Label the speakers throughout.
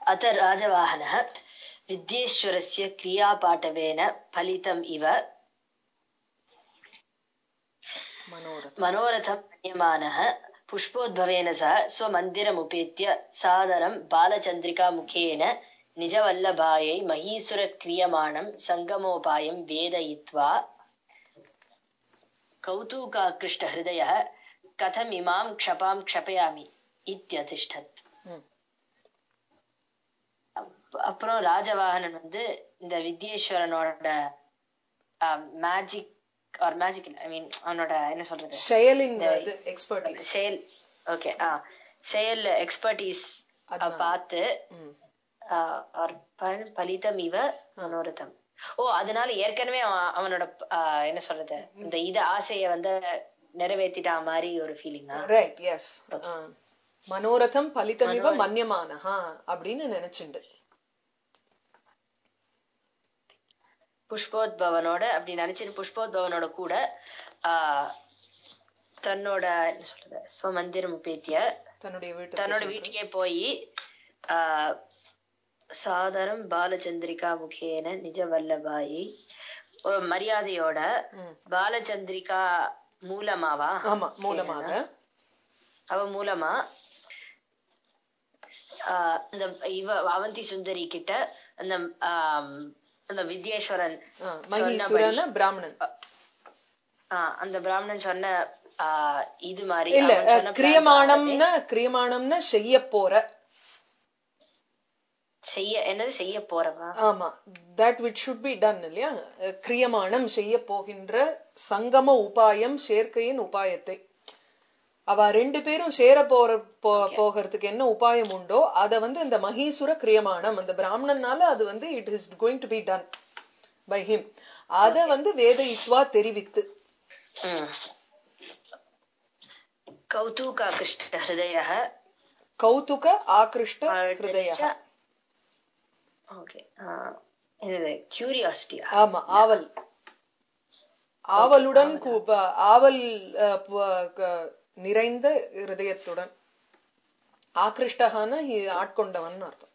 Speaker 1: अत राजवाहनः विद्येश्वरस्य क्रियापाटवेन फलितम् इव मनोरथं मन्यमानः पुष्पोद्भवेन सह स्वमन्दिरमुपेत्य सादरं बालचन्द्रिकामुखेन निजवल्लभायै महीसुरक्रियमाणं सङ्गमोपायं वेदयित्वा कौतुकाकृष्टहृदयः कथमिमां क्षपां क्षपयामि इत्यतिष्ठत्. அப்புறம் ராஜவாகனன் வந்து இந்த வித்யேஸ்வரனோட magic or magic I mean அவனோட என்ன சொல்றது
Speaker 2: செயலின் எக்ஸ்பர்டீஸ்
Speaker 1: செயல் ஓகே செயல் எக்ஸ்பர்டீஸ் பார்த்து பலிதம் இவ மனோரதம். அதனால ஏற்கனவே அவனோட என்ன சொல்றது இந்த இது ஆசைய வந்து நிறைவேற்றிட்டா மாதிரி ஒரு ஃபீலிங்கா?
Speaker 2: Right, S. மனோரதம் பலிதம் இவ மன்யமானஹா அப்படின்னு நினைச்சுண்டு
Speaker 1: புஷ்போத்பவனோட அப்படி நினைச்சிட்டு புஷ்போத்பவனோட கூட தன்னோட என்ன சொல்றது ஸ்வமந்திரம் உபேத்திய தன்னோட வீட்டுக்கே போய் சாதரம் பாலச்சந்திரிகா முகேன நிஜ வல்லபாயி மரியாதையோட பாலச்சந்திரிகா மூலமாவா
Speaker 2: மூலமாக
Speaker 1: அவ மூலமா அந்த இவ அவந்தி சுந்தரி கிட்ட அந்த அந்த வித்யேஸ்வரன்
Speaker 2: மகீசுரன் பிராமணன்
Speaker 1: அந்த பிராமணன் சொன்ன இது மாதிரி
Speaker 2: இல்ல கிரியமானம்னா
Speaker 1: என்னது செய்ய போறவா?
Speaker 2: ஆமா, that which should be done இல்லையா? கிரியமானம் செய்ய போகின்ற சங்கம உபாயம் சேர்க்கையின் உபாயத்தை அவ ரெண்டு பேரும் சேர போகிறதுக்கு என்ன உபாயம் உண்டோ அத வந்து இந்த மகீசுர கிரியமானம் அந்த பிராமணனால அது வந்து it is going to be done by him. அத வந்து வேதயித்வா தெரிவித்து
Speaker 1: கௌதுக ஆகிருஷ்ட ஹிருதயः
Speaker 2: கௌதுக ஆகிருஷ்ட ஹிருதயः
Speaker 1: ஓகே இது கியூரியாசிட்டி.
Speaker 2: ஆமா, ஆவலுடன் ஆவல் நிறைந்த ஹிருதயத்துடன் ஆகிருஷ்டஹான ஆட்கொண்டவன் அர்த்தம்.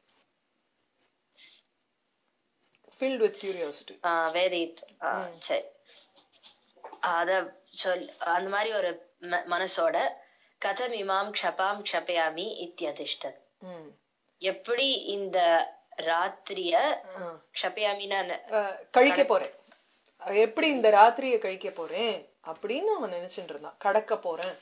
Speaker 2: filled with curiosity.
Speaker 1: சரி, அத சொல் அந்த மாதிரி ஒரு மனசோட கதம் இமாம் க்ஷபாம் க்ஷபயாமி இத்தியதிஷ்டத். எப்படி இந்த ராத்திரிய க்ஷபயாமினா
Speaker 2: கழிக்க போறேன், எப்படி இந்த ராத்திரிய கழிக்க போறேன் அப்படின்னு அவன் நினைச்சுட்டு இருந்தான். கடக்க போறேன்,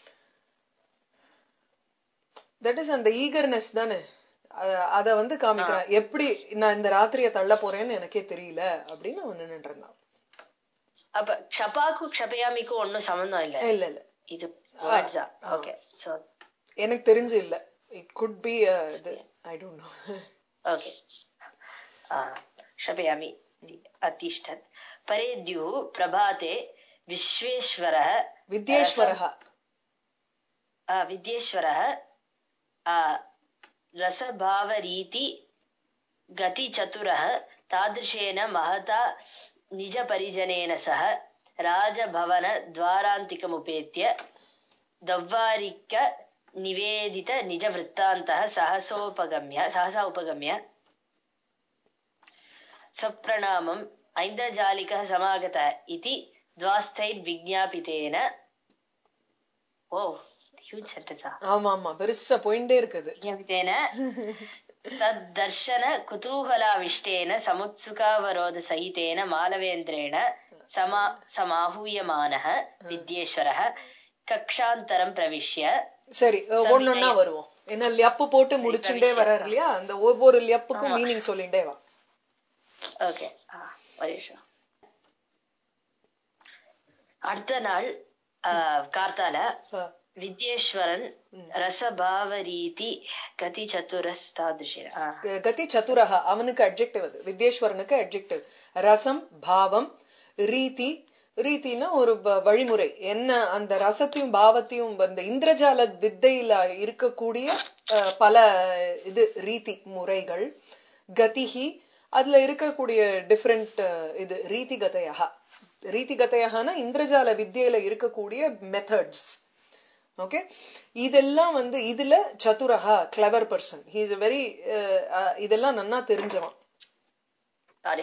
Speaker 2: தட் இஸ் அந்த ஈகர்னஸ் தானே, அத வந்து காமிக்கிறான். எப்படி நான் இந்த ராத்திரிய தள்ள போறேன்னு எனக்கே தெரியல அப்படின்னு அவன் நின்னுட்டு இருந்தான்.
Speaker 1: அப்ப க்ஷபாக்கும் க்ஷபயாமிக்கும் ஒன்னும் சம்பந்தம் இல்ல.
Speaker 2: இல்ல இல்ல,
Speaker 1: இது ஓகே, சோ
Speaker 2: எனக்கு தெரிஞ்சு இல்ல. It could be I don't know.
Speaker 1: Okay, க்ஷபயாமி அதிஷ்டத். பரேத்யு பிரபாதே விஸ்வேஸ்வரः வித்யேஸ்வரः ரசபாவரீதி கதி சதுரः தாத்ருஷேன மகதா நிஜ பரிஜனேன சஹ ராஜபவன துவாராந்திகமுபேத்ய தவ்வாரிக்க நிவேதித நிஜ விருத்தாந்தः சஹசா உபகம்ய சப்ரணாமம் ஐந்திரஜாலிகः சமாகதः இதி த்வாஸ்தைர் விஜ்ஞாபிதேன. ஹியூஜ் சென்டென்ஸா?
Speaker 2: ஆமா ஆமா, பெருசா போயிட்டே இருக்குது.
Speaker 1: விஜ்ஞாபிதேன தத்தர்ஷன குதூகலாவிஷ்டேன சமுத்சுகாவரோத சகிதேன மாலவேந்திரேண சமாஹூயமானः வித்யேஸ்வரः கக்ஷாந்தரம் பிரவிஷ்ய.
Speaker 2: சரி, ஒன்னொன்னா வருவோம். என்ன லியப்பு போட்டு முடிச்சுட்டே வர்றாரு இல்லையா, அந்த ஒவ்வொரு லியப்புக்கும் மீனிங் சொல்லிட்டே வா.
Speaker 1: ஓகே, அடுத்த நாள் கார்த்தால வித்யேஸ்வரன் ரசபாவரீதி கதி சதுரஸ் தாதிருஷேன.
Speaker 2: கதி சதுரஹ அவனுக்கு அட்ஜெக்டிவ், அது வித்யேஸ்வரனுக்கு அட்ஜெக்டிவ். ரசம் பாவம், ரீதி ரீதினா ஒரு வழிமுறை. என்ன அந்த ரசத்தையும் பாவத்தையும் அந்த இந்திரஜால வித்தையில இருக்கக்கூடிய பல இது ரீதி முறைகள். கதிஹி அதுல இருக்கக்கூடிய டிஃபரெண்ட் இது ரீதிகதையா. ரீதிகதையான இந்திரஜால வித்தியில இருக்கக்கூடிய மெத்தட்ஸ். ஓகே. இதெல்லாம் வந்து இதுல சதுரஹா clever person, he is a very இதெல்லாம் நன்னா தெரிஞ்சவன்.
Speaker 1: சாரி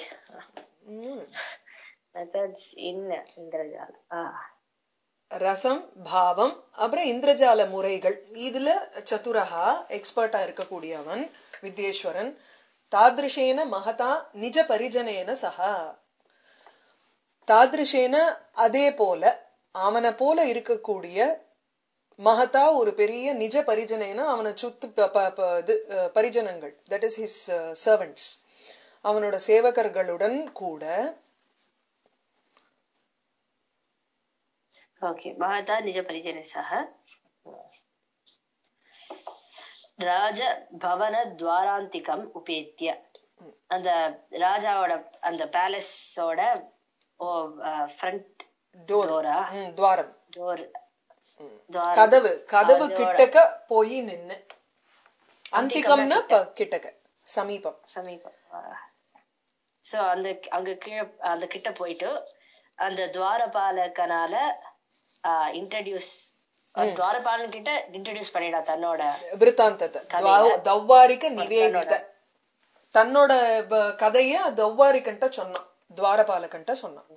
Speaker 1: மெத்தட்ஸ் இன் இந்திரஜால
Speaker 2: ரசம் பாவம் அப்புறம் இந்திரஜால முறைகள் இதுல சதுரஹா எக்ஸ்பர்ட்டா இருக்கக்கூடியவன் வித்யேஸ்வரன். தாதிருஷேன மகதா நிஜ பரிஜனேன சஹா, தாதிருஷேன அதே போல அவனை போல இருக்கக்கூடிய மகதா ஒரு பெரிய நிஜ பரிஜனேன அவனை சுத்து பரிஜனங்கள், தட் இஸ் ஹிஸ் சர்வன்ட்ஸ், அவனோட சேவகர்களுடன் கூட.
Speaker 1: ஓகே. மகதா நிஜ பரிஜன சஹ ராஜ பவன துவாராந்திகம் உபேத்திய, அந்த ராஜாவோட அந்த பேலஸோட ஃப்ரண்ட் டோரா
Speaker 2: துவாரம்
Speaker 1: டோர்
Speaker 2: கதவு கதவு கிட்டக்க போய் நின்னு, அந்திகம்னா கிட்டக்க சமீபம்
Speaker 1: சமீபம். சோ அந்த அங்க கீழே அந்த கிட்ட போயிட்டு அந்த துவாரபாலகனால இன்ட்ரடியூஸ் துவாரபாலன் கிட்ட இன்ட்ரடியூஸ் பண்ணிடா தன்னோட
Speaker 2: விருத்தாந்தத்தை, தௌவாரிக நிவேதித, தன்னோட கதைய தௌவாரிகன்ட்ட சொன்னான், துவாரபாலகன்ட்ட சொன்னான்.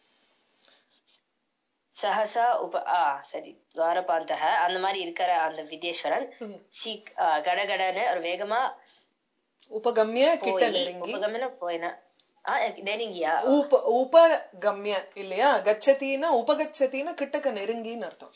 Speaker 1: சஹசா சரி துவாரபாந்தக அந்த மாதிரி இருக்கிற அந்த வித்யேஸ்வரன் கடகடன்னு ஒரு வேகமா
Speaker 2: உபகம்ய கிட்ட நெருங்கி,
Speaker 1: உபகம்ய போயினா நெருங்கியா
Speaker 2: உபகம்ய இல்லையா, கச்சத்தின்னா உபகச்சத்தின்னா கிட்டக்க நெருங்கின்னு அர்த்தம்.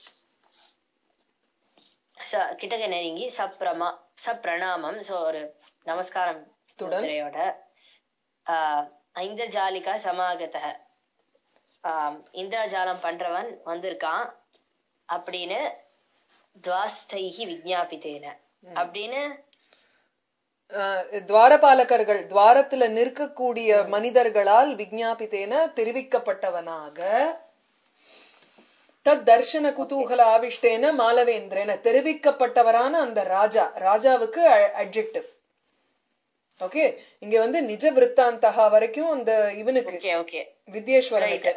Speaker 1: கிட்டக்க நெருங்கி சப்ரணாமம், சோ ஒரு நமஸ்காரம் முத்திரையோட இந்திரஜாலிகா சமாகத, இந்திரஜாலம் பண்றவன் வந்திருக்கான் அப்படின்னு துவாஸ்தைஹி விஜ்ஞாபித்தேன, அப்படின்னு
Speaker 2: துவாரபாலகர்கள் துவாரத்துல நிற்கக்கூடிய மனிதர்களால் விஜ்ஞாபித்தேன தெரிவிக்கப்பட்டவனாக, தத் தர்ஷன குதூகல ஆவிஷ்டேன மாலவேந்திரன தெரிவிக்கப்பட்டவரான அந்த ராஜாவுக்கு அட்ஜெக்டிவ். ஓகே, இங்க வந்து நிஜ விருத்தாந்தகா வரைக்கும் அந்த இவனுக்கு வித்யேஸ்வரனுக்கு,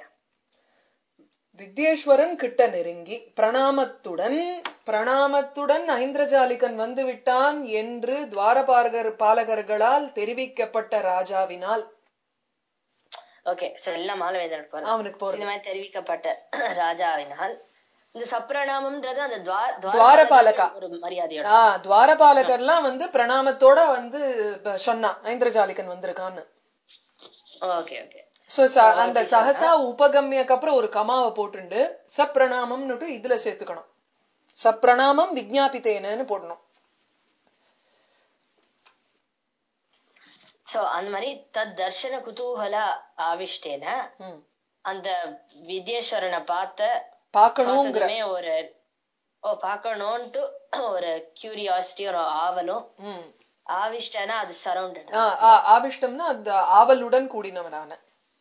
Speaker 2: வித்யேஸ்வரன் கிட்ட நெருங்கி பிரணாமத்துடன் ஐந்திரஜாலிகன் வந்து விட்டான் என்று பாலகர்களால் தெரிவிக்கப்பட்ட ராஜாவினால்,
Speaker 1: ஓகே சோ எல்லாம் மாலவேந்திரன் அவனுக்கு இந்த மாதிரி தெரிவிக்கப்பட்ட ராஜாவினால் இந்த சப்ரணாமம்ன்றது அந்த துவாரபாலகா ஒரு மரியாதையோட,
Speaker 2: துவாரபாலகர்லாம் வந்து பிரணாமத்தோட வந்து சொன்னா ஐந்திரஜாலிகன் வந்திருக்கான்னு.
Speaker 1: Okay okay.
Speaker 2: சோ அந்த சஹசா உபகம்யக்கு அப்புறம் ஒரு கமாவை போட்டுண்டு சப்ரணாமம்னு இதுல சேர்த்துக்கணும், சப்ரணாமம் விஜ்ஞாபித்தேனன்னு போடணும்.
Speaker 1: சோ அந்த மாதிரி தத் தர்ஷன குதூகல ஆவிஷ்டேன, அந்த வித்யேஸ்வரனை பார்த்ததுமே ஒரு பார்க்கணும்ட்டு ஒரு கியூரியாசிட்டி ஒரு ஆவலும், ஆவிஷ்டனா அது சரௌண்டட்,
Speaker 2: ஆவிஷ்டம்னா அந்த ஆவலுடன் கூடினவனான,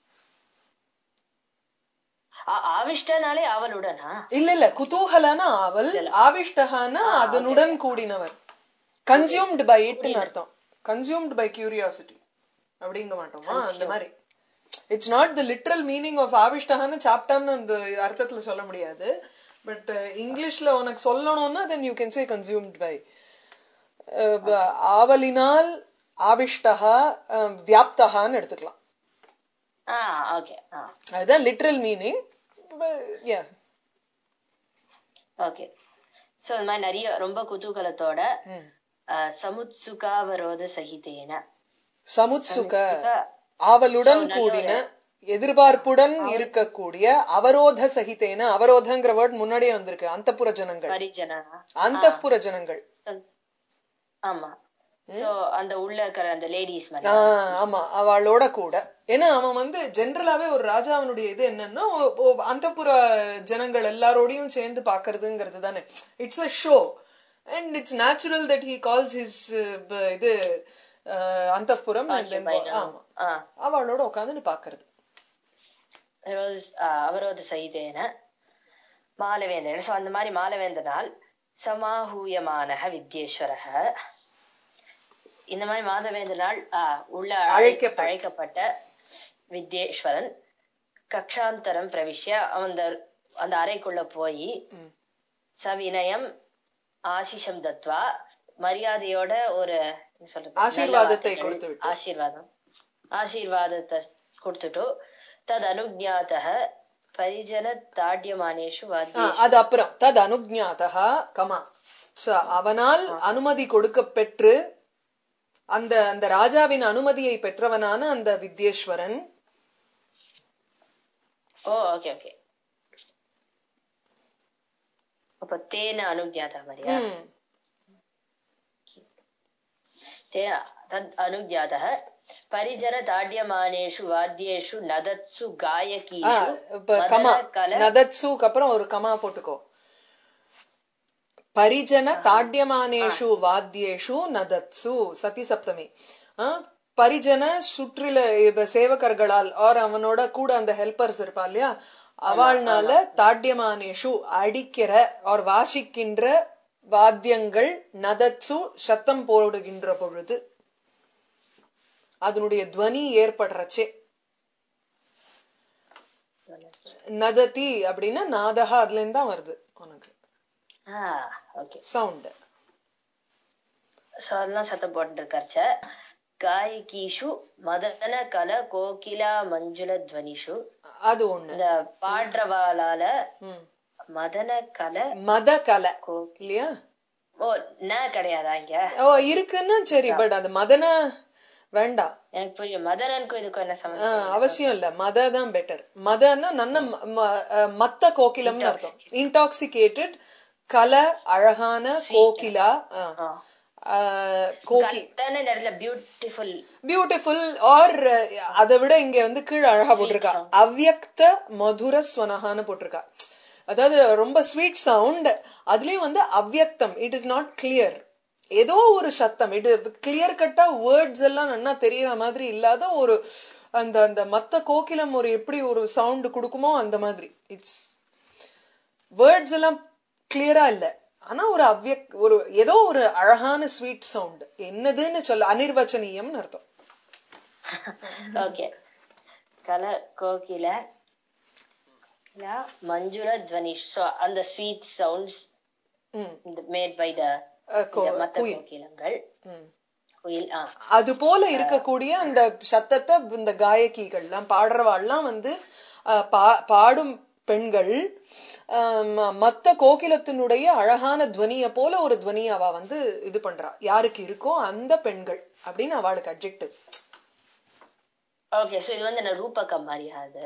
Speaker 1: ஆவிஷ்டனாலே ஆவலுடனா
Speaker 2: இல்ல குதூகலனா ஆவல், ஆவிஷ்டகானா அதனுடன் கூடினவர், கன்சியூம்டு பை இட்னு அர்த்தம், கன்சியூம்டு பை கியூரியாசிட்டி அப்படிங்க மாட்டோமா அந்த மாதிரி. It's not the literal meaning of ஆவிஷ்டகான்னு சாப்பிட்டான்னு அந்த அர்த்தத்துல சொல்ல முடியாது, பட் இங்கிலீஷ்ல உனக்கு சொல்லணும்னா then you can say consumed by. ஆவலினால் ஆவிஷ்டகா வியாப்தகான்னு எடுத்துக்கலாம், அதுதான் லிட்டரல் மீனிங்.
Speaker 1: ஓகே. சோ இந்த மாதிரி நிறைய ரொம்ப குதூகலத்தோட சமுத்சுகாவரோத சகிதேன,
Speaker 2: சமுத்சுக ஆவலுடன் கூடின எதிர்பார்ப்புடன் இருக்கக்கூடிய, அவரோத சகிதேன, அவரோதங்கிற வேர்ட் முன்னாடியே வந்திருக்கு, அந்தப்புர ஜனங்கள், அந்தப்புர ஜனங்கள்.
Speaker 1: ஆமா, சோ அந்த உள்ள இருக்கிற அந்த லேடிஸ்,
Speaker 2: ஆமா அவளோட கூட. ஏன்னா அவன் வந்து ஜெனரலாவே ஒரு ராஜாவனுடைய இது என்னன்னா அந்தப்புற ஜனங்கள் எல்லாரோடையும் சேர்ந்து பாக்குறதுங்கிறது தானே. It's a show and it's natural that he calls his இது அந்தப்புரம், அவளோட உட்காந்து பாக்குறது.
Speaker 1: அவரோத செய்தேன மாலவேந்திரன், சோ அந்த மாதிரி மாலவேந்தனால் சமாஹூயமான வித்யேஸ்வரக, இந்த மாதிரி மாதவேந்தனால் உள்ள அழைக்கப்பட்ட வித்யேஸ்வரன் கக்ஷாந்தரம் பிரவிஷ்ய, அந்த அறைக்குள்ள போய் சவினயம் ஆசிஷம் தத்வா, மரியாதையோட ஒரு
Speaker 2: ஆசீர்வாதத்தை கொடுத்து
Speaker 1: ஆசீர்வாதத்தை கொடுத்துட்டு, தத் அனுஜ்ஞாதஹ பரிஜன தாட்யமானேஷு வாத்யேஷு.
Speaker 2: அது அப்புறம் தத் அனுஜ்ஞாதஹ கமா, அவனால் அனுமதி கொடுக்க பெற்று, அந்த அந்த ராஜாவின் அனுமதியை பெற்றவனான அந்த வித்யேஸ்வரன்.
Speaker 1: Okay okay. அப்ப தேன அனுஜ்ஞாதஹ மரியா தத் அனுஜ்ஞாதஹ பரிஜன தாட்யமானேஷு வாத்யேஷு நதத்சு காயகீஷு.
Speaker 2: கமா, நதத்சுக்கு அப்புறம் ஒரு கமா போட்டுக்கோ. பரிஜன தாட்யமானேஷு வாத்யேஷு நதத்சு, சதி சப்தமி. பரிஜன சுற்றில சேவகர்களால் ஆர் அவனோட கூட அந்த ஹெல்பர்ஸ் இருப்பா இல்லையா, அவள்னால தாட்யமானேஷு அடிக்கிற ஆர் வாசிக்கின்ற வாத்தியங்கள், நதத்சு சத்தம் போடுகின்ற பொழுது அதனுடைய துவனி ஏற்படுறச்சே. நததி அப்படின்னா நாதஹா, அதுல இருந்து தான் வருது உனக்கு சவுண்ட்.
Speaker 1: சத்தம் போட்டு இருக்காச்ச. காயகீஷு மதன கல கோகிலா மஞ்சுள துவனிஷு,
Speaker 2: அது ஒண்ணு.
Speaker 1: இந்த பாடுறவாளால மதன கல
Speaker 2: மத கல இல்லையா?
Speaker 1: ஓ ந கிடையாதா இங்க?
Speaker 2: ஓ இருக்குன்னு சரி, பட் அது மதன வேண்டாம்.
Speaker 1: எனக்கு புரியும். மதனனுக்கும் இதுக்கும் என்ன சம்பந்தம்?
Speaker 2: அவசியம் இல்ல, மத தான் பெட்டர். மதன்னா நன்ன மத்த கோகிலம் அர்த்தம். இன்டாக்சிகேட்டட் கல, அழகான கோகிலா. பியூட்டிஃபுல் ஆர் அதை விட இங்க வந்து கீழே அழகா போட்டிருக்கா, அவ்யக்த மதுர ஸ்வனஹான்னு போட்டிருக்கா. அதாவது ரொம்ப ஸ்வீட் சவுண்ட், அதுலயும் வந்து அவ்யக்தம், இட் இஸ் நாட் கிளியர், ஏதோ ஒரு சத்தம். இது கிளியர் கட்டா வேர்ட்ஸ் எல்லாம் நல்லா தெரியற மாதிரி இல்லாத ஒரு அந்த அந்த மத்த கோகிலம் ஒரு எப்படி ஒரு சவுண்ட் கொடுக்குமோ அந்த மாதிரி. இட்ஸ் வேர்ட்ஸ் எல்லாம் கிளியரா இல்ல, ஆனா ஒரு ஒரு ஏதோ ஒரு அழகான ஸ்வீட் சவுண்ட். என்னதுன்னு சொல்ல அனிர்வச்சனீயம் அர்த்தம்.
Speaker 1: ஓகே. கல கோகில மஞ்சுள துவனிஷ், அந்த sweet sounds made by the மத்த கோகிலங்கள். அது போல
Speaker 2: இருக்கக்கூடிய அந்த சத்தத்தை இந்த காயகிகள்லாம் பாடுறவாள்லாம் வந்து பாடும் பெண்கள் மத்த கோகிலத்தினுடைய அழகான துவனிய போல ஒரு துவனிய அவ வந்து இது பண்றா. யாருக்கு இருக்கோ அந்த பெண்கள் அப்படின்னு அவளுக்கு அட்ஜெக்டிவ்.
Speaker 1: ஓகே, சோ இது வந்து என்ன ரூபகம் மாதிரியா? அது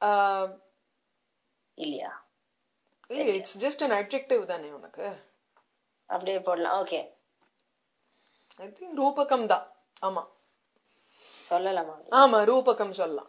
Speaker 1: இல்லையா?
Speaker 2: இல்ல, இட்ஸ் ஜஸ்ட் an adjective தானே உனக்கு,
Speaker 1: அப்படியே போடலாம். ஓகே,
Speaker 2: ஐ திங்க் ரூபகம் தான். ஆமா
Speaker 1: சொல்லலாமா?
Speaker 2: ஆமா, ரூபகம் சொல்லலாம்.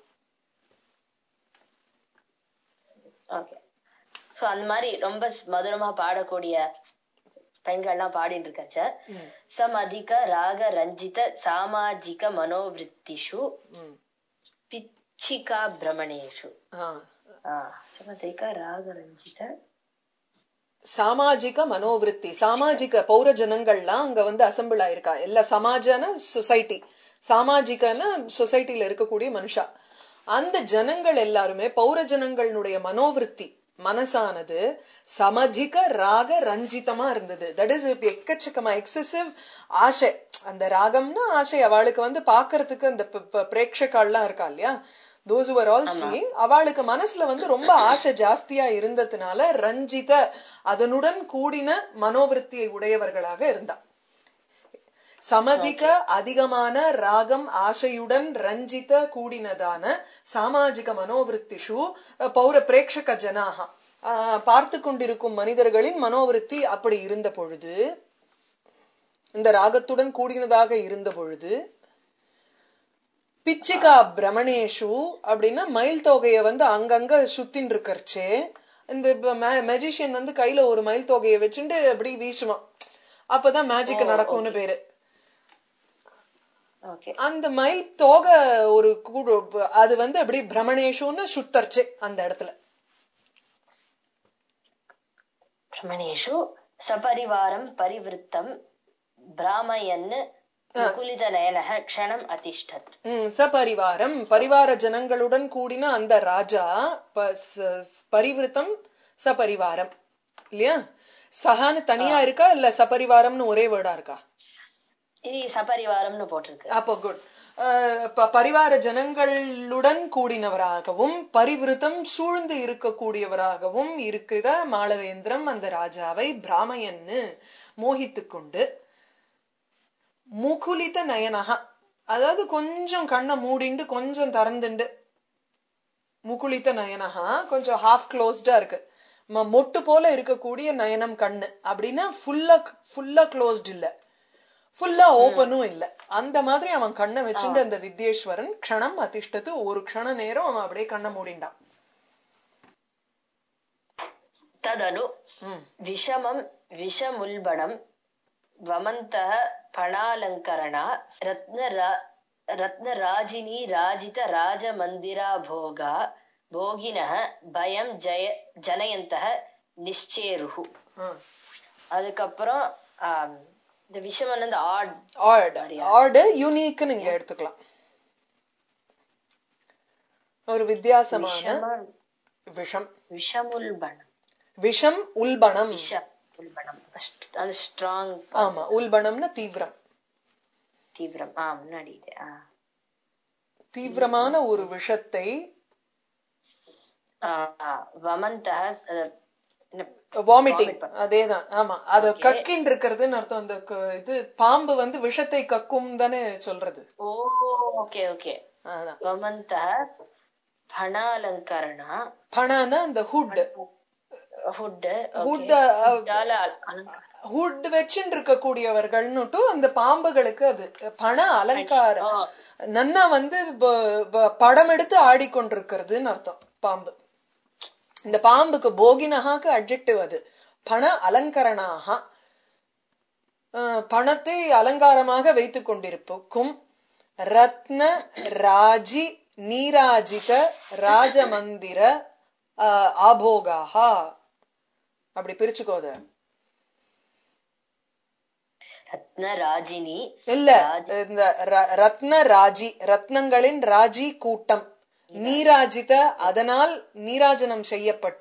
Speaker 1: ஓகே, சோ அந்த மாதிரி ரொம்ப மதுரமா பாடக்கூடிய பெண்கள்லாம் பாடிட்டு இருக்காச்ச. சம் அதிக ராக ரஞ்சித சாமாஜிக மனோவிருத்திஷு பிச்சிகா பிரமணேஷு. சமதிக ராக ரஞ்சித
Speaker 2: சாமாஜிக மனோவிருத்தி, சாமாஜிக பௌர ஜனங்கள்லாம் அங்க வந்து அசம்பிள் ஆயிருக்கா. எல்லா சமாஜன சொசைட்டி, சாமாஜிகன சொசைட்டில இருக்கக்கூடிய மனுஷா, அந்த ஜனங்கள் எல்லாருமே பௌர ஜனங்களுடைய மனோவிருத்தி மனசானது சமதிக ராக ரஞ்சிதமா இருந்தது. தட் இஸ் எக்கச்சக்கமா எக்ஸசிவ் ஆசை. அந்த ராகம்னா ஆசை. அவளுக்கு வந்து பாக்குறதுக்கு அந்த பிரேட்சகால்லாம் இருக்கா இல்லையா, those who were all seeing, அவளுக்கு மனசுல வந்து ரொம்ப ஆசை ஜாஸ்தியா இருந்ததுனால ரஞ்சித, அதனுடன் கூடின மனோவிருத்தியை உடையவர்களாக இருந்தா. சமதிக அதிகமான ராகம் ஆசையுடன் ரஞ்சித கூடினதான சாமாஜிக மனோவிருத்திஷு பௌர பிரேட்சக ஜனாக, பார்த்து கொண்டிருக்கும் மனிதர்களின் மனோவிருத்தி அப்படி இருந்த பொழுது, இந்த ராகத்துடன் கூடினதாக இருந்த பொழுது, பிச்சிகா பிரமணேஷு அப்படின்னா மயில் தொகையை வந்து அங்கங்க சுத்தின் இருக்கறச்சே, இந்த மேஜிஷியன் வந்து கையில ஒரு மயில் தொகையை வச்சுட்டு அப்படி வீசுவான், அப்பதான் மேஜிக் நடக்கும்னு பேரு. அந்த மயில் தோகை ஒரு அது வந்து அப்படி பிரமணேஷுன்னு சுத்தர்ச்சு அந்த இடத்துல.
Speaker 1: பிரமணேஷு சபரிவாரம் பரிவிருத்தம் பிராமயன் முகுலித நயனஹ க்ஷணம் அதிஷ்டத்.
Speaker 2: சபரிவாரம், பரிவார ஜனங்களுடன் கூடின அந்த ராஜா, பரிவிருத்தம் சபரிவாரம் இல்லையா, சஹான்னு தனியா இருக்கா இல்ல சபரிவாரம்னு ஒரே வேர்டா இருக்கா?
Speaker 1: இது சபரிவாரம்னு போட்டிருக்கு.
Speaker 2: அப்போ குட். பரிவார ஜனங்களுடன் கூடினவராகவும் பரிவிருத்தம் சூழ்ந்து இருக்கக்கூடியவராகவும் இருக்கிற மாளவேந்திரம் அந்த ராஜாவை பிராமயன்னு மோகித்து கொண்டு முகுலித நயனகா, அதாவது கொஞ்சம் கண்ணை மூடிண்டு கொஞ்சம் திறந்துண்டு, முகுலித்த நயனஹா கொஞ்சம் ஹாஃப் க்ளோஸ்டா இருக்கு, மொட்டு போல இருக்கக்கூடிய நயனம் கண்ணு அப்படின்னா ஃபுல்லா க்ளோஸ்ட் இல்ல, ஃபுல்லா ஓபனும் இல்ல, அந்த மாதிரி அவன் கண்ணை வச்சுட்டு அந்த வித்யேஸ்வரன் க்ஷணம் அதிஷ்டத்து ஒரு க்ஷண நேரம் அவன் அப்படியே கண்ணை மூடிண்டான்.
Speaker 1: ததனு விஷமுல்பணம் வமந்தः பணாலங்கரணா ரத்னராஜினி ராஜித ராஜமந்திரா போகினः பயம் ஜனயந்தः நிச்சேருஹு. அதுக்கப்புறம் இந்த விஷம் வந்து
Speaker 2: ஆட் யூனிக்னு நீங்க எடுத்துக்கலாம். ஒரு வித்தியாசமான விஷம்,
Speaker 1: விஷமுல்பணம்,
Speaker 2: விஷம் உல்பணம்,
Speaker 1: அது ஸ்ட்ராங்.
Speaker 2: ஆமா, உல்பணம்னா தீவிரம்,
Speaker 1: தீவிரம். முன்னாடி
Speaker 2: தீவிரமான ஒரு விஷத்தை வாமிட்டிங், அதேதான். ஆமா, அத கக்கின் இருக்கிறதுன்னு அர்த்தம். அந்த இது பாம்பு வந்து விஷத்தை கக்கும் தானே சொல்றது.
Speaker 1: Okay okay. வமந்தஹ பணாலங்கரணா,
Speaker 2: பணானா அந்த ஹுட் வச்சுட்டு இருக்கக்கூடியவர்கள்னுட்டு அந்த பாம்புகளுக்கு அது பண அலங்காரம். நன்னா வந்து படம் எடுத்து ஆடிக்கொண்டிருக்கிறதுன்னு அர்த்தம் பாம்பு. இந்த பாம்புக்கு போகினஹாக்கு அட்ஜெக்டிவ் அது. பண அலங்கரணாக, பணத்தை அலங்காரமாக வைத்துக் கொண்டிருக்கும். ரத்ன ராஜி நீராஜித ராஜமந்திர ஆபோகாஹா, அப்படி பிரிச்சுக்கோத.
Speaker 1: ரத்னராஜினி
Speaker 2: இல்ல, இந்த ரத்ன ராஜி, ரத்னங்களின் ராஜி கூட்டம், நீராஜித அதனால் நீராஜனம் செய்யப்பட்ட,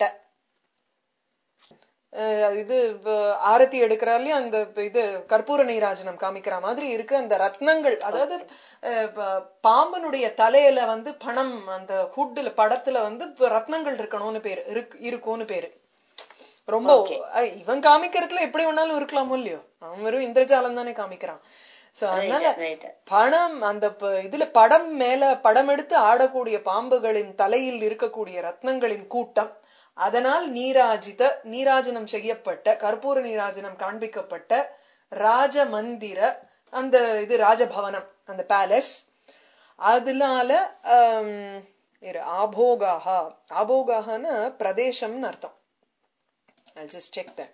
Speaker 2: இது ஆரத்தி எடுக்கிறாலையும் அந்த இது கற்பூர நீராஜனம் காமிக்கிற மாதிரி இருக்கு. அந்த ரத்னங்கள், அதாவது பாம்பனுடைய தலையில வந்து பணம், அந்த ஹுட்ல படத்துல வந்து ரத்னங்கள் இருக்கணும்னு பேரு, இருக்கும்னு பேரு. ரொம்ப இவன் காமிக்கிறதுல எப்படி வேணாலும் இருக்கலாமோ இல்லையோ, அவன் வெறும் இந்திரஜாலம் தானே காமிக்கிறான். சோ அதனால பணம், அந்த இதுல படம் மேல படம் எடுத்து ஆடக்கூடிய பாம்புகளின் தலையில் இருக்கக்கூடிய ரத்னங்களின் கூட்டம், அதனால் நீராஜனம் செய்யப்பட்ட, கற்பூர நீராஜனம் காண்பிக்கப்பட்ட ராஜ மந்திர, அந்த இது ராஜபவனம், அந்த பேலஸ், அதனால ஆபோகாஹா, ஆபோகாஹான்னு பிரதேசம்னு அர்த்தம். I'll just check that.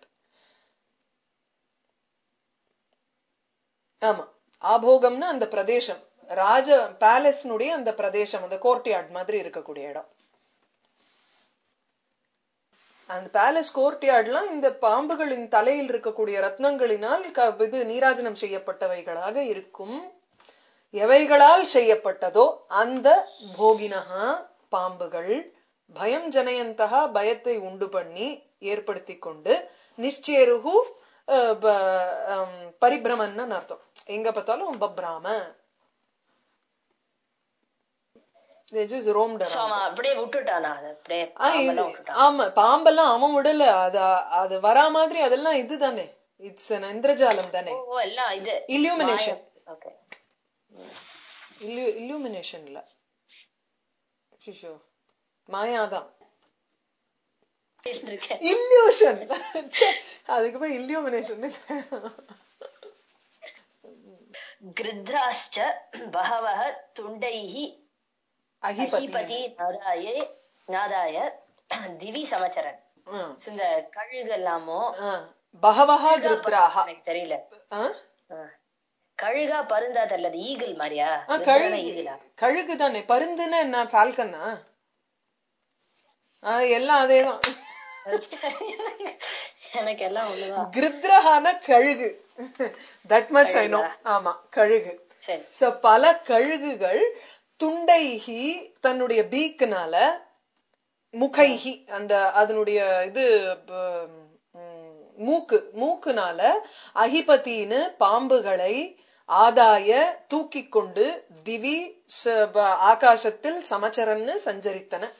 Speaker 2: ஆமா, ஆபோகம்னா அந்த பிரதேசம், ராஜ பேலஸ்னுடைய அந்த பிரதேசம், அந்த கோர்ட்யார்ட் மாதிரி இருக்கக்கூடிய இடம். அந்த பேலஸ் கோர்ட்யார்ட்லாம் இந்த பாம்புகளின் தலையில் இருக்கக்கூடிய ரத்னங்களினால் இது நீராஜனம் செய்யப்பட்டவைகளாக இருக்கும். எவைகளால் செய்யப்பட்டதோ அந்த போகினஹா பாம்புகள், பயம் ஜனயந்தகா பயத்தை உண்டு பண்ணி ஏற்படுத்தி கொண்டு, நிச்சேருஹு பரிபிரமன்னு அர்த்தம். எங்க பார்த்தாலும் பப்ராம, ஆமா, பாம்பெல்லாம் அவன் விடல, அது வரா மாதிரி அதெல்லாம் இதுதானே, இட்ஸ் இந்திரஜாலம் தானே, இல்யூமினேஷன். இல்லுமினேஷன் இல்ல, மாயாதான், இல்யூஷன். அதுக்கு போய் இல்லுமினேஷன்.
Speaker 1: கிருத்ராஷ்ச பஹவஹ துண்டைஹி அஹிபதி நாதாய திவி சமச்சரன். இந்த கழுகு எல்லாமோ
Speaker 2: பஹவஹ கிருத்ராஹ,
Speaker 1: எனக்கு தெரியல, கழுகா பருந்தா தெரியல, ஈகிள் மாதிரியா?
Speaker 2: கழுகு தானே, பருந்துன்னா என்ன, ஃபால்கனா? எல்லாம் அதேதான்,
Speaker 1: எனக்கு எல்லாம் ஒண்ணுதான்.
Speaker 2: கிருத்ரஹான கழுகு, தட் மச் ஐ நோ. ஆமா, கழுகு. சோ பல கழுகுகள் துண்டைஹி தன்னுடைய பீக்குனால, முகைஹி அந்த அதனுடைய இது மூக்குனால அஹிபத்தின்னு பாம்புகளை ஆதாய தூக்கி கொண்டு திவி ஆகாசத்தில் சமச்சரன்னு சஞ்சரித்தன.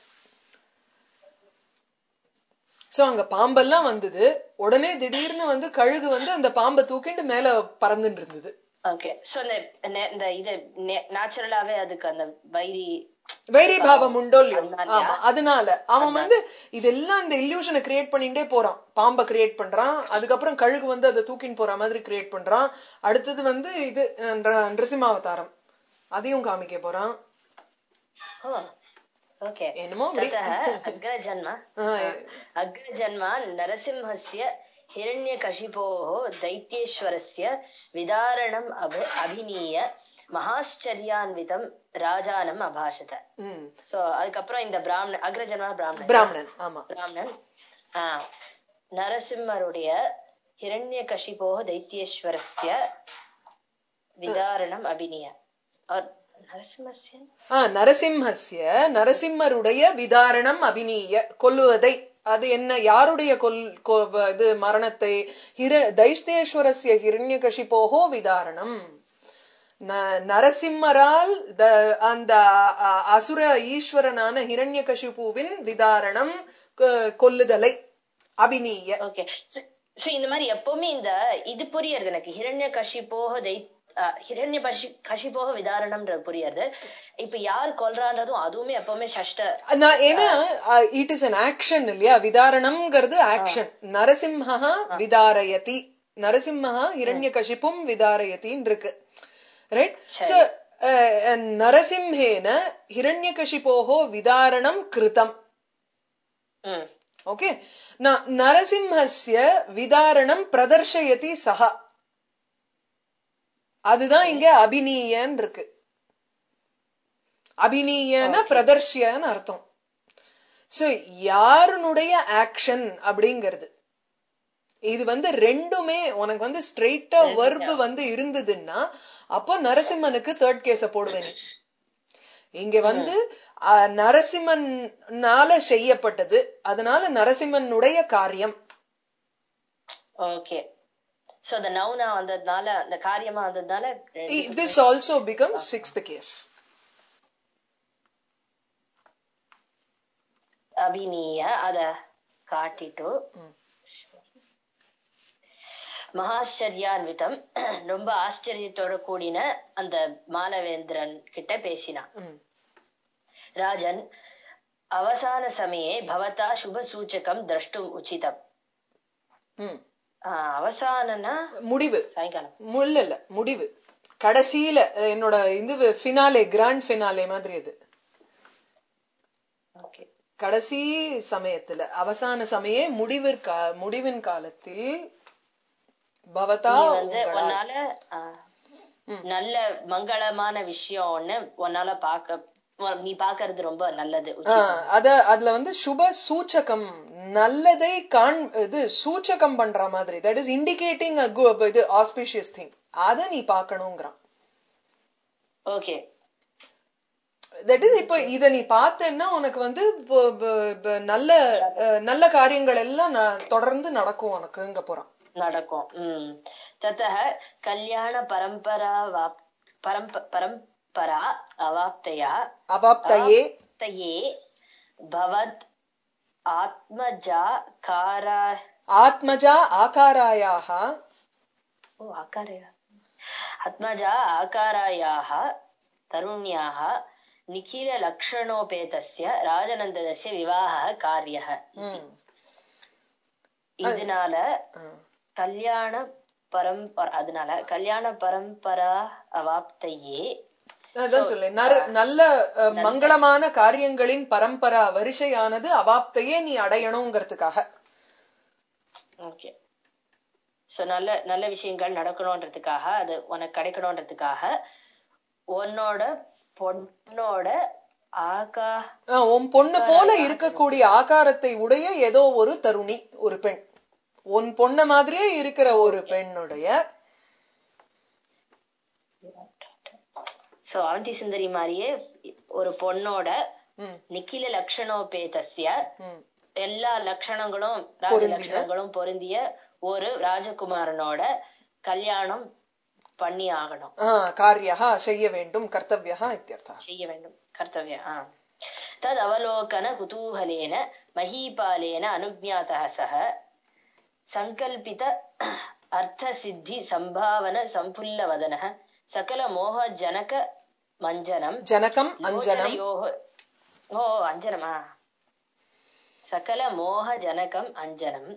Speaker 2: சோ அங்க பாம்பெல்லாம் வந்தது. உடனே திடீர்னு கழுகு அந்த பாம்பை தூக்கிட்டு மேல பறந்துட்டு இருந்தது.
Speaker 1: ஓகே. சோ இந்த இது நேச்சுரலாவே அதுக்கு அந்த
Speaker 2: வைரி பாவம் உண்டோ இல்லையோ. ஆமா, அதனால அவன் இதெல்லாம் இந்த இல்யூஷனை கிரியேட் பண்ணிட்டே போறான். பாம்பை கிரியேட் பண்றான், அதுக்கப்புறம் கழுகு அதை தூக்கின்னு போற மாதிரி கிரியேட் பண்றான். அடுத்தது இது நிருசிம்மாவதாரம், அதையும் காமிக்க போறான்.
Speaker 1: என்னமோ அக்ரஜன்மா நரசிம்ஹஸ்ய हिरण्यकशिपोः दैत्येश्वरस्य विदारणम् अभिनीय மகாச்சரியான்விதம் ராஜானம் அபாஷத. சோ அதுக்கப்புறம் இந்த பிராமணன் அக்ரஜன்மா பிராமணன் நரசிம்மருடைய ஹிரண்யகசிபோஹ தைத்யேஸ்வரஸ்ய விதாரணம் அபிநய
Speaker 2: நரசிம்மருடைய விதாரணம் அபிநீய கொல்லுவதை. அது என்ன, யாருடைய இது மரணத்தை? தைத்யேஸ்வரஸ்ய ஹிரண்யகசிபோஹோ விதாரணம், நரசிம்மரால் அந்த அசுர ஈஸ்வரனான ஹிரண்யகசிபுவின் விதாரணம் கொல்லுதலை அபிநீய.
Speaker 1: ஓகே. இந்த மாதிரி எப்பவுமே இந்த இது புரியுது எனக்கு. ஹிரண்யகசிபோஹ கசிபோக விதாரணம்ன்றது புரியாது. இப்ப யார் கொல்றான்றதும் அதுவுமே எப்பவுமே சஷ்ட.
Speaker 2: ஏன்னா இட் இஸ் an ஆக்ஷன் இல்லையா? விதாரணம்ங்கிறது ஆக்ஷன். நரசிம்ஹா விதாரயதி, நரசிம்ஹா ஹிரண்யகசிபும் விதாரயத்தின்னு இருக்கு. ரைட். சோ நரசிம்ஹேன ஹிரண்யகசிபோஹோ விதாரணம் கிருதம். ஓகே. நரசிம்ஹஸ்ய விதாரணம் பிரதர்ஷயதி சஹா. அதுதான் இங்க அபிநீயன் இருக்கு. அபிநீயன பிரதர்ஷியன்னு அர்த்தம். சோ யாருனுடைய ஆக்ஷன் அப்படிங்கிறது இது ரெண்டுமே உனக்கு ஸ்ட்ரெயிட்டா வெர்பு இருந்ததுன்னா அப்போ நரசிம்மனுக்கு தேர்ட் கேஸ போடுவேன். இங்க நரசிம்மனால செய்யப்பட்டது, அதனால நரசிம்மனுடைய காரியம்.
Speaker 1: ஓகே. So the noun வந்ததனால, the காரியமா வந்ததனால
Speaker 2: this also becomes sixth case.
Speaker 1: அபிநீய அத காட்டிட்டு மகாச்சரியான்விதம் ரொம்ப ஆச்சரியத்தோட கூடின அந்த மாலவேந்திரன் கிட்ட பேசினான். ராஜன், அவசான சமயே பவதா சுப சூச்சகம் திரஷ்டும் உச்சிதம். அவசானனா
Speaker 2: முடிவு, சாயங்காலம் இல்ல முடிவு, கடைசியில என்னோட இது ஃபினாலே, கிராண்ட் ஃபினாலே மாதிரி. அது கடைசி சமயத்துல, அவசான சமயே முடிவின் காலத்தில் பவதா
Speaker 1: உன்னால நல்ல மங்களமான விஷயம் ஒண்ணு உன்னால நீ பாக்குறது ரொம்ப நல்லது.
Speaker 2: அதுல சுப சூச்சகம், நல்லதை இது சூச்சகம் பண்ற மாதிரி, தட் இஸ் இண்டிகேட்டிங் இது ஆஸ்பிஷியஸ் திங், அத நீ பாக்கணும்ங்கறான்.
Speaker 1: ஓகே.
Speaker 2: தட் இஸ் இப்ப இத நீ பார்த்தேன்னா உனக்கு நல்ல நல்ல காரியங்கள் எல்லாம் தொடர்ந்து நடக்கும் உனக்குங்க போறான்,
Speaker 1: நடக்கும். தத்தஹ கல்யாண பரம்பரா அவாப்தயே பவத்
Speaker 2: ஆத்மஜா ஆகாராயாஹ
Speaker 1: தருண்யாஹ நிகில லக்ஷணோபேதஸ்ய ராஜநந்தனஸ்ய விவாஹ காரியஹ. இதனால கல்யாண பரம்பரா அவாப்தையே,
Speaker 2: அதான் சொல்ல நல்ல மங்களமான காரியங்களின் பரம்பரா வரிசையானது அவாப்தையே நீ அடையணுங்கிறதுக்காக.
Speaker 1: ஓகே. சோ நல்ல நல்ல விஷயங்கள் நடக்கணும்ன்றதுக்காக, அது உனக்கு கிடைக்கணும்ன்றதுக்காக உன்னோட பொண்ணோட
Speaker 2: உன் பொண்ணு போல இருக்கக்கூடிய ஆகாரத்தை உடைய ஏதோ ஒரு தருணி, ஒரு பெண், உன் பொண்ண மாதிரியே இருக்கிற ஒரு பெண்ணுடைய,
Speaker 1: சோ அவந்தி சுந்தரி மாதிரியே ஒரு பொண்ணோட நிக்கில லக்ஷணோபேதஸ்ய எல்லா லட்சணங்களும் ராஜ லட்சணங்களும் பொருந்திய ஒரு ராஜகுமாரனோட கல்யாணம் பண்ணி ஆகணும்.
Speaker 2: காரியः செய்ய வேண்டும், கர்த்தவ்யः இत्यर्थः.
Speaker 1: செய்ய வேண்டும், கர்த்தவ்யः. தத் அவலோகன குதூஹலேன மஹீபாலேன அனுஜ்ஞாதः சஹ சங்கல்பித அர்த்த சித்தி சம்பாவன சம்புல்லவதனः சகல மோக ஜனக மஞ்சனம்
Speaker 2: ஜனகம் அஞ்சனம்
Speaker 1: அஞ்சனமா சகல மோக ஜனகம் அஞ்சனம்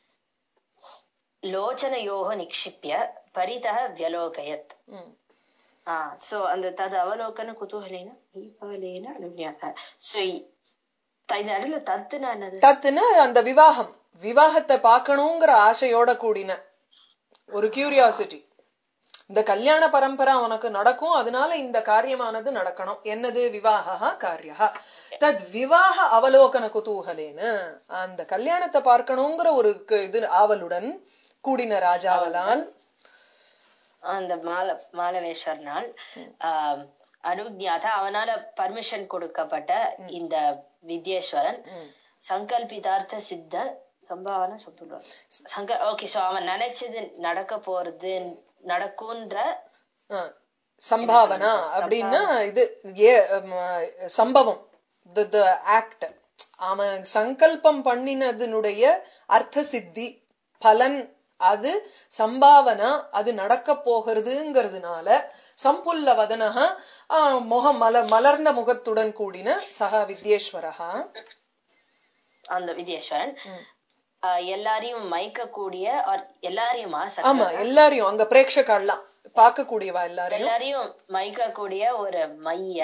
Speaker 1: லோச்சனயோஹ நிக்ஷிப்ய பரிதः வியலோகயத். சோ அந்த தது அவலோகன குதூஹலேன மஹீபாலேன அனுஜ்ஞாதः. சோ நடுல தத்துனா
Speaker 2: அந்த விவாகத்தை பார்க்கணுங்கிற ஆசையோட கூடின ஒரு கியூரியாசிட்டி. இந்த கல்யாண பரம்பரை அவனுக்கு நடக்கும், அதனால இந்த காரியமானது நடக்கணும். என்னது? விவாகா காரியா. தத் விவாக அவலோகன குதூஹலேன அந்த கல்யாணத்தை பார்க்கணுங்கிற ஒரு இது ஆவலுடன் கூடின ராஜாவலால்
Speaker 1: அந்த மாலவேஸ்வரனால் அனுஜ்ஞாதா அவனால பர்மிஷன் கொடுக்கப்பட்ட இந்த வித்யேஸ்வரன் சங்கல்பிதார்த்த சித்த சம்பாவனை சொல்லுவாங்க. ஓகே, சோ அவன் நினைச்சது நடக்க போறது நடக்கும்ன்ற
Speaker 2: சம்பாவனா அப்படின்னா இது சம்பவம், ஆக்ட். அவன் சங்கல்பம் பண்ணினதனுடைய அர்த்த சித்தி பலன், அது சம்பாவனா, அது நடக்க போகிறதுங்கிறதுனால சம்புல்ல வதனக முகம் மலர்ந்த முகத்துடன் கூடின சக வித்யேஸ்வரஹா
Speaker 1: அந்த வித்யேஸ்வரன் எல்லாரையும் மயக்கக்கூடிய எல்லாரையுமா?
Speaker 2: ஆமா, எல்லாரையும் அங்க பிரேட்சகெல்லாம் பார்க்கக்கூடியவா எல்லாரையும்
Speaker 1: மயக்கக்கூடிய ஒரு மைய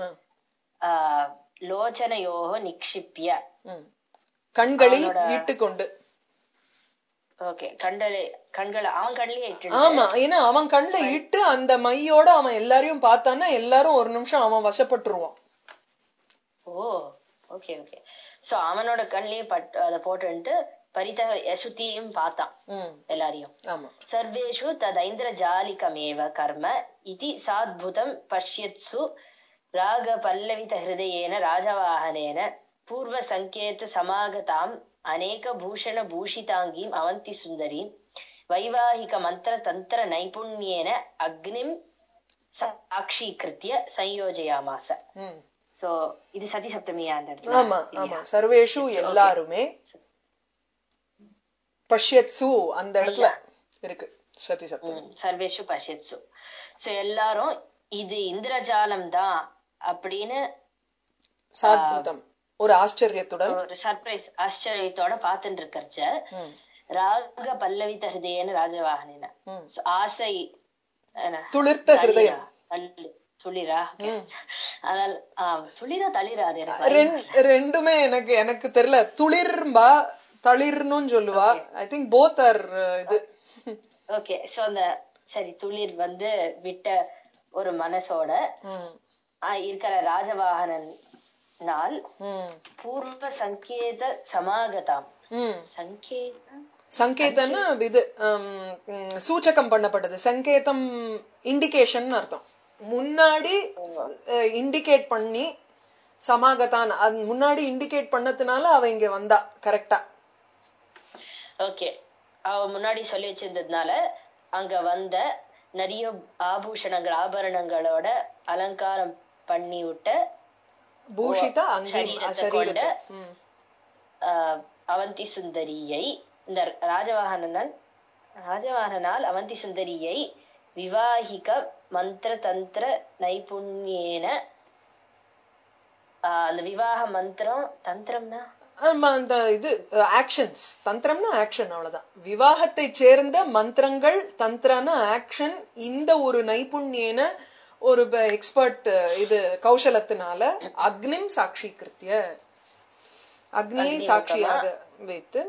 Speaker 1: லோச்சனையோக நிக்ஷிப்ய
Speaker 2: கண்களில் இட்டுக்கொண்டு.
Speaker 1: ஓகே, கண்களை அவன் கண்ணிலே இட்டு.
Speaker 2: ஆமா, ஏன்னா அவன் கண்ணுல இட்டு அந்த மையோட அவன் எல்லாரையும் பார்த்தான்னா எல்லாரும் ஒரு நிமிஷம் அவன் வசப்பட்டுருவான்.
Speaker 1: Oh, okay okay. சோ அவனோட கண்ணிலேயே அதை போட்டு பரிதக சுத்தியும் பார்த்தான் எல்லாரையும். சர்வேஷு ததைந்திர ஜாலிகமேவ கர்ம இதி சாத்புதம் பஷ்யத்சு ராக பல்லவித ஹிருதயேன ராஜவாகனேன பூர்வ சங்கேத சமாகதாம் அநேக பூஷண பூஷிதாங்கீம் அவந்தி சுந்தரீம் வைவாஹிக மந்திர தந்திர நைபுண்யேன அக்னிம் சாட்சீகிருத்ய சயோஜயாமாச. சோ இது சதி சப்தமியா? அந்த இடத்துல
Speaker 2: ஆமா ஆமா, சர்வேஷு எல்லாருமே, பஷ்யத்சு அந்த இடத்துல இருக்கு சதி சப்தம்.
Speaker 1: சர்வேஷு பஷ்யத்சு. சோ எல்லாரும் இது இந்திரஜாலம் தான் அப்படின்னு
Speaker 2: சாத்புதம் ஒரு ஆச்சரியத்துடன்,
Speaker 1: ஒரு சர்ப்ரைஸ் ஆச்சரியத்தோட பாத்துட்டு இருக்கறச்ச ராக பல்லவித ஹிருதயேன ராஜவாகனேன ஆசை
Speaker 2: துளிர்த்த ஹிருதயம்
Speaker 1: துளிரா துளிரா தளிரா அது
Speaker 2: ரெண்டுமே எனக்கு தெரியல. துளிர்பா தளிர்னு சொல்லுவா. ஐ திங்க் போத் ஆர் இது.
Speaker 1: ஓகே, சோ அந்த சரி துளிர் விட்ட ஒரு மனசோட இருக்கிற ராஜவாகனன் நாள் பூர்வ சங்கேத சமாகதாம்.
Speaker 2: சங்கேதம்னா இது சூச்சகம் பண்ணப்பட்டது. சங்கேதம் இண்டிகேஷன் அர்த்தம். முன்னாடி இண்டிகேட் பண்ணி சமாகதான் முன்னாடி இண்டிகேட் பண்ணதுனால அவ இங்க வந்தா. கரெக்டா?
Speaker 1: ஓகே, அவ முன்னாடி சொல்லி வச்சிருந்ததுனால அங்க வந்த நிறைய ஆபூஷணங்கள் ஆபரணங்களோட அலங்காரம் பண்ணி விட்ட
Speaker 2: பூஷிதா
Speaker 1: சரீரத்தை கொண்ட அவந்தி சுந்தரியை இந்த ராஜவாகனால் அவந்தி சுந்தரியை விவாஹிக மந்திர தந்திர நைபுண்யேன அந்த விவாக மந்திரம் தந்திரம்னா
Speaker 2: அந்த இது ஆக்ஷன்ஸ், தந்திரம்னா ஆக்ஷன், அவ்வளவுதான். விவாகத்தை சேர்ந்த மந்திரங்கள், தந்திரனா ஆக்ஷன். இந்த ஒரு நைபுண்யேன ஒரு எக்ஸ்பர்ட் இது கௌசலத்தினால அக்னிம் சாட்சீகிருத்ய அக்னியை சாட்சியாக வைத்து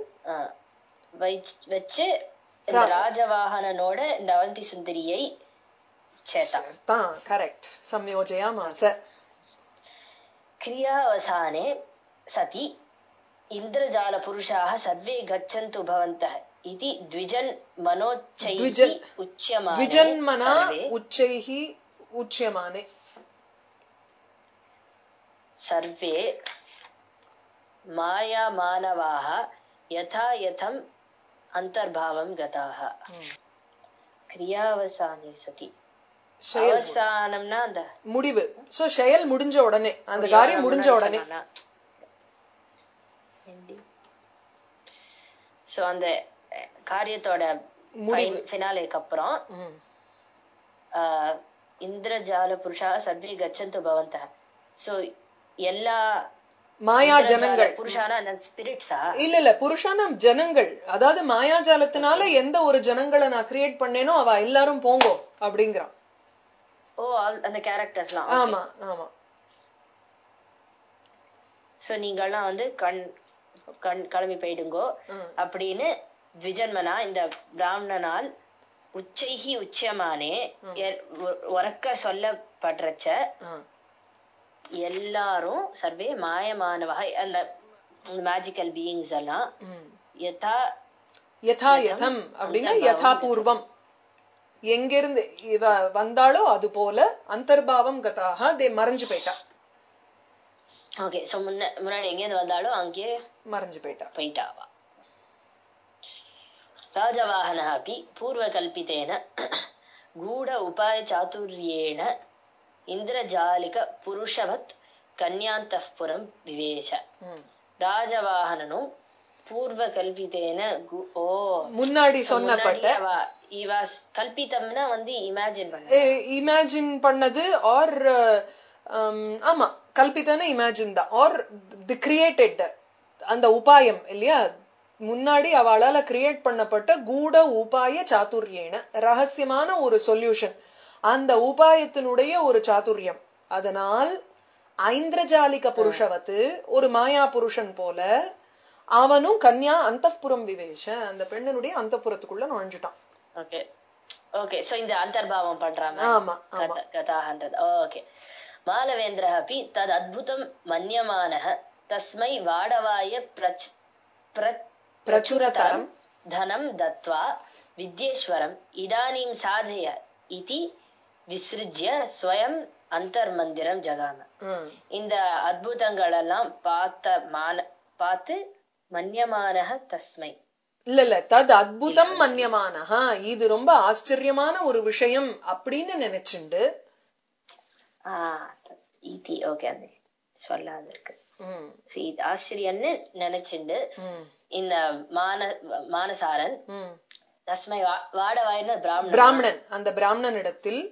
Speaker 1: வச்சு ராஜவாகனனோட இந்த அவந்தி சுந்தரியை சேர்த்தான்.
Speaker 2: கரெக்ட். சம்யோஜயாமாச.
Speaker 1: கிரியாவசானே சதி இந்திரஜால புருஷாः சர்வே கச்சந்து பவந்தः இதி த்விஜன் மனோச்சைஹி உச்யமானே.
Speaker 2: த்விஜன் மனா உச்சைஹி உச்யமானே.
Speaker 1: சர்வே மாயா மானவாக யதா யதம் அந்தர்பாவம் கதாஹ. கிரியாவசானே சதி. அவசானம்னா அந்த
Speaker 2: முடிவு. சோ செயல் முடிஞ்ச உடனே, அந்த காரியம் முடிஞ்ச உடனே.
Speaker 1: சோ அந்த காரியத்தோட ஃபினாலேக்கு அப்புறம் இந்திரஜால புருஷா சர்வே கச்சந்து பவந்தः. சோ எல்லா
Speaker 2: மாயா ஜனங்கள்,
Speaker 1: புருஷானா ஸ்பிரிட்ஸா?
Speaker 2: இல்ல புருஷான ஜனங்கள், அதாவது மாயாஜாலத்தினால எந்த ஒரு ஜனங்களை நான் கிரியேட் பண்ணேனோ அவ எல்லாரும் போங்கோ அப்படிங்கிறான்.
Speaker 1: ஓ, அந்த கேரக்டர்ஸ்லாம்.
Speaker 2: ஆமா ஆமா.
Speaker 1: சோ நீங்கெல்லாம் வந்து கிளம்பி போயிடுங்கோ அப்படின்னு த்விஜன்மனா இந்த பிராமணனால் உச்சைகி உச்சமானே உறக்க சொல்லப்படுறச்ச எல்லாரும் சர்வே மாயமானவகை அந்த மேஜிக்கல் பீயிங்ஸ் எல்லாம் யதா
Speaker 2: யதம் அப்படின்னா யதா பூர்வம், எங்கிருந்து இவ வந்தாலோ அது போல அந்தர்பாவம் கதாக மறைஞ்சு போயிட்டா.
Speaker 1: ஓகே, சோ முன்னாடி எங்கேருந்து வந்தாலும் அங்கேயே
Speaker 2: மறைஞ்சு
Speaker 1: போயிட்டாவா. ராஜவாஹனः अपि पूर्वकल्पितेन गूढ उपाय चातुर्येण இந்திரஜாலிக புருஷவத் கன்யாந்தப்புரம் விவேஷ. ராஜவாகனனும் பூர்வ கல்பித்தேன
Speaker 2: முன்னாடி சொன்னப்பட்ட
Speaker 1: இவ கல்பித்தம்னா வந்து
Speaker 2: இமேஜின் பண்ணது ஆர் ஆமா கல்பித்தன இமேஜின் தான் ஆர் தி கிரியேட்டட் அந்த உபாயம் இல்லையா, முன்னாடி அவளால கிரியேட் பண்ணப்பட்ட கூட உபாய சாதுர்யேன ரகசியமான ஒரு சொல்யூஷன், அந்த உபாயத்தினுடைய ஒரு சாதுரியம். அதனால் ஐந்திரஜாலிக புருஷவத்து ஒரு மாயா புருஷன் போல அவனும் கன்யா அந்தப்புரம் விவேஷ அந்த பெண்ணனுடைய அந்தப்புறத்துக்குள்ள நுழைஞ்சுட்டான்.
Speaker 1: ஓகே ஓகே, சோ இந்த அந்தர்பாவம் பண்றாங்க.
Speaker 2: ஆமா
Speaker 1: கதாஹன்றது. ஓகே. மாலவேந்திரः अपि तद् अद्भुतं मन्यमानः तस्मै वाडवाय प्रचुरतरं धनं दत्त्वा विद्येश्वरम् इदानीं साधय इति विसृज्य स्वयं அந்தர்மந்திரம் ஜகாம. இந்த அத்புதங்கள் எல்லாம் பார்த்து மன்யமானஹ தஸ்மை
Speaker 2: இல்ல தத் அத்புதம் மன்யமானஹா, இது ரொம்ப ஆச்சரியமான ஒரு விஷயம் அப்படின்னு நினைச்சுண்டு
Speaker 1: சொல்லாது இருக்கு. ஆச்சரியன்னு நினைச்சுண்டு இந்த மானசாரன் தஸ்மை வாடவாயின
Speaker 2: பிராமணன் அந்த பிராமணனிடத்தில்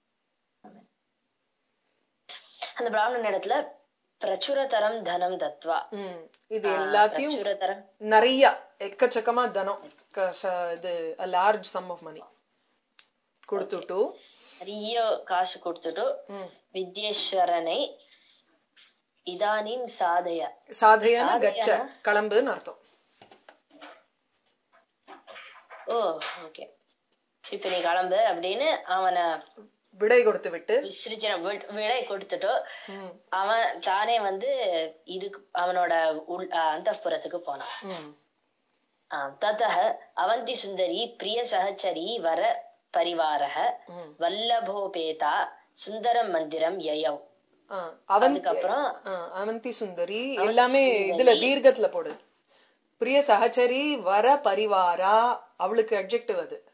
Speaker 1: அந்த பிராமணனிடத்துல பிரச்சுரதரம் தனம் தத்வா,
Speaker 2: இது எல்லாத்தையும் நிறைய எக்கச்சக்கமா தனம், இது லார்ஜ் சம் ஆஃப் மணி கொடுத்துட்டு,
Speaker 1: நிறைய காசு கொடுத்துட்டு வித்யேஸ்வரனை இதானீம் சாதயன
Speaker 2: கச்ச கிளம்புன்னு அர்த்தம்.
Speaker 1: ஓ ஓகே, இப்ப நீ கிளம்பு அப்படின்னு அவனை
Speaker 2: விடை கொடுத்து விட்டு
Speaker 1: விடை கொடுத்துட்டு அவன் தானே வந்து இதுக்கு அவனோட அந்தப்புறத்துக்கு போனான். ததஹ அவந்தி சுந்தரி பிரிய சகச்சரி வர பரிவாரஹ வல்லபோபேதா சுந்தரம் மந்திரம் யயவ். அதுக்கப்புறம்
Speaker 2: அவந்தி சுந்தரி எல்லாமே இதுல தீர்க்கத்துல போடு. பிரிய சகச்சரி வர பரிவாரா அவளுக்கு அட்ஜெக்டிவ் அது.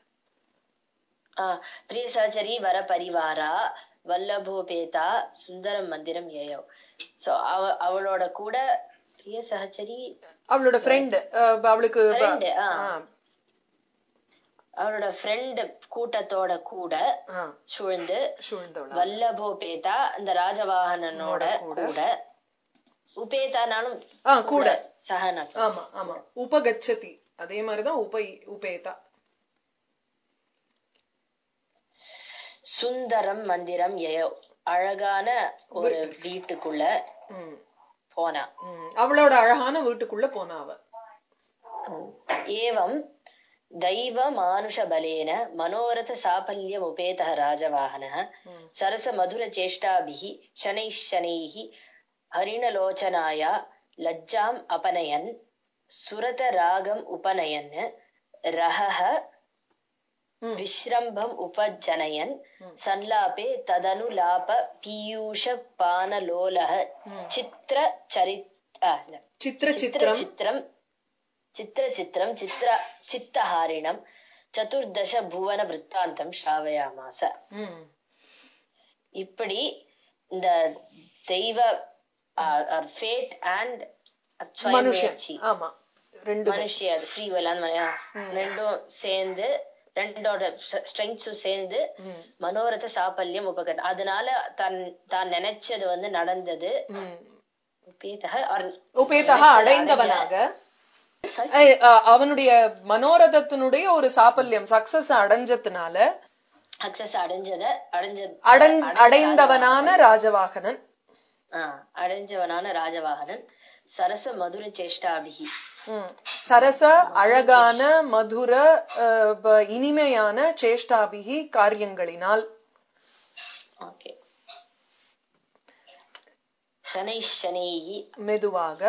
Speaker 1: பிரிய சகச்சரி வர பரிவாரா வல்லபோபேதா சுந்தரம் மந்திரம் யயவ். சோ அவளோட கூட பிரிய சகச்சரி
Speaker 2: அவளோட ஃப்ரெண்ட், அவளுக்கு
Speaker 1: அவளோட ஃப்ரெண்ட் கூட்டத்தோட கூட சூழ்ந்து வல்லபோபேதா இந்த ராஜவாகனனோட கூட உபேதானாலும்
Speaker 2: கூட
Speaker 1: சகன.
Speaker 2: ஆமா ஆமா, உபகச்சதி அதே மாதிரிதான் உபேதா.
Speaker 1: சுந்தரம் மந்திரம் யயவ் அழகான ஒரு வீட்டுக்குள்ள போனா,
Speaker 2: அவளோட அழகான வீட்டுக்குள்ள போனா அவ.
Speaker 1: ஏவம் दैव मानुष बलेन मनोरथ साफल्यम उपेतः राजवाहनः सरस मधुर चेष्टाभिः शनैः शनैः हरिणलोचनाया लज्जाम् अपनयन् सुरत रागम् उपनयन् रहः विश्रम्भम् उपजनयन् संलापे तदनुलाप पीयूष पानलोलः चित्र
Speaker 2: சித்திரசித்திரம்
Speaker 1: சித்திரசித்திரம் சித்தஹாரிணம் சதுர்தச புவன விருத்தாந்தம் ஸ்ராவயாமாச. இப்படி இந்த தெய்வ ஃபேட் அண்ட்
Speaker 2: மனுஷி
Speaker 1: அது ஃப்ரீ வில் ரெண்டும் சேர்ந்து ரெண்டோட ஸ்ட்ரெங்க்ஸும் சேர்ந்து மனோரத சாபல்யம் உபகரணம். அதனால தான் நினைச்சது வந்து நடந்தது.
Speaker 2: அடைந்தவனாக அவனுடைய மனோரதத்தினுடைய ஒரு சாபல்யம் சக்சஸ் அடைந்தவனான ராஜவாகனன்.
Speaker 1: சரச மதுர சேஷ்டாபிகி,
Speaker 2: சரச அழகான மதுர இனிமையான சேஷ்டாபிகி காரியங்களினால். மெதுவாக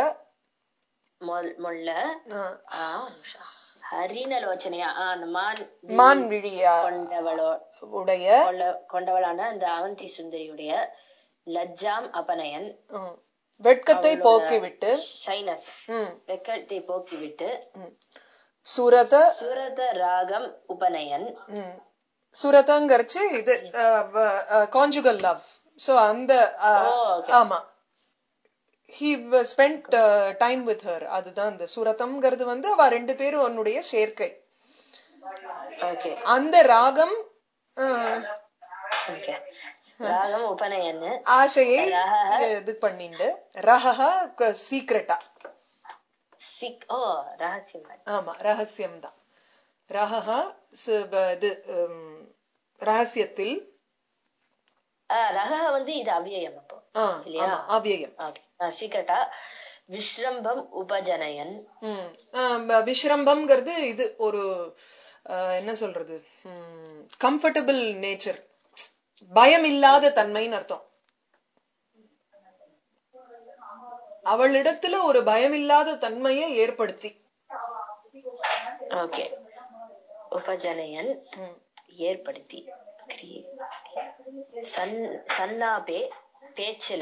Speaker 2: மான் விழியா
Speaker 1: கொண்டவளான அந்த அவந்தி சுந்தரியுடைய லஜ்ஜாம் அபநயன்,
Speaker 2: வெட்கத்தை போக்கிவிட்டு
Speaker 1: வெட்கத்தை போக்கிவிட்டு
Speaker 2: சுரத
Speaker 1: ராகம் உபநயன்.
Speaker 2: சுரதங்கர்ச்சு இது கான்ஜுகல் லவ். சோ அந்த ஆமா he spent time with her. அதுதான் அந்த சுரதம்ங்கிறது வந்து அவ ரெண்டு பேரும் உன்னுடைய சேர்க்கை. அந்த ராகம்
Speaker 1: உபநயன்
Speaker 2: ஆசையை இது பண்ணிண்டு ரஹஹ சீக்ரெட்டா. ஆமா ரகசியம் தான். ரஹஹ இது ரகசியத்தில்.
Speaker 1: ரஹஹ வந்து இது அவ்யயம். அப்போ இல்லையா
Speaker 2: அவ்யயம்
Speaker 1: சீக்ரெட்டா. விஸ்ரம்பம் உபஜனயன்.
Speaker 2: விஸ்ரம்பம்ங்கிறது இது ஒரு என்ன சொல்றது, கம்ஃபர்டபிள் நேச்சர், பயம் இல்லாத தன்மைன்னு அர்த்தம். அவளிடத்துல ஒரு பயமில்லாத தன்மையை ஏற்படுத்தி.
Speaker 1: ஓகே, உபஜனயன் ஏற்படுத்தி. சன்னாபே பேச்சுல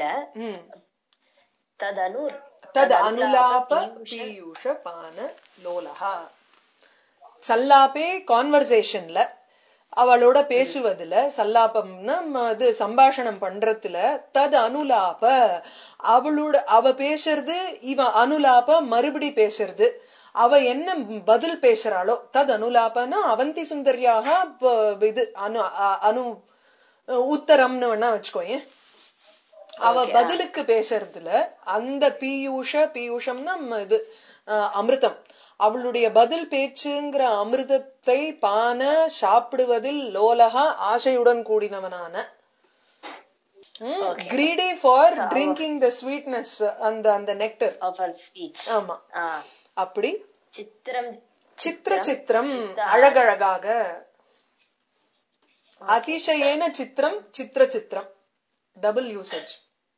Speaker 2: தத் அனுலாப பீயூஷ பான லோலஹா. சல்லாபே கான்வர்சேஷன்ல அவளோட பேசுவதுல, சல்லாபம்னா அது சம்பாஷணம் பண்றதுல, தது அனுலாப அவ பேசுறது, இவன் அனுலாப மறுபடி பேசுறது, அவ என்ன பதில் பேசுறாளோ தது அனுலாபனா அவந்தி சுந்தரியாக இது அனு உத்தரம்னு வேணா வச்சுக்கோயேன். அவ பதிலுக்கு பேசுறதுல அந்த பீயூஷம்னா இது அமிர்தம், அவளுடைய பதில் பேச்சுங்கிற அமிர்தத்தை பான சாப்பிடுவதில் லோலகா ஆசையுடன் கூடினவனான, greedy for drinking the sweetness, அந்த nectar. ஆமா, அப்படி சித்திரம் அழகழகாக. அதிசயேன சித்திரம் சித்திரம் டபுள் யூசேஜ்.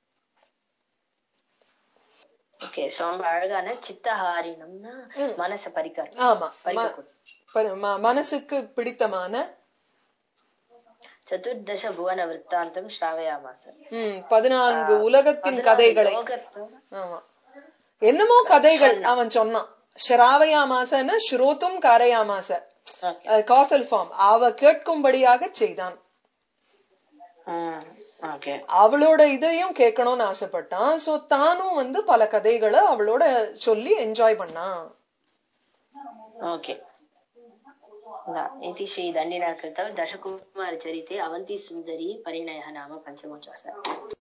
Speaker 1: ஓகே, சோ அழகான சித்தஹாரிணம்னா மனச பறிக்கிறது.
Speaker 2: ஆமா, மனசுக்கு பிடித்தமான.
Speaker 1: சதுர்தச புவன விருத்தாந்தம் ஸ்ராவயாமாச.
Speaker 2: 14 உலகத்தின் கதைகளை. ஆமா, என்னமோ கதைகள் அவன் சொன்னான். ஸ்ராவயாமாசன ஸ்ரோத்தும் காரயாமாச, காசல் ஃபார்ம். அவ கேட்கும்படியாக செய்தான். அவளோட இதையும் கேட்கணும்னு ஆசைப்பட்டான். சோ தானும் வந்து பல கதைகளை அவளோட சொல்லி என்ஜாய் பண்ணான்.
Speaker 1: ஓகே, इति श्री दण्डिना कृतौ दशकुमार चरिते अवंती सुंदरी परिणयः नाम पंचमोचास.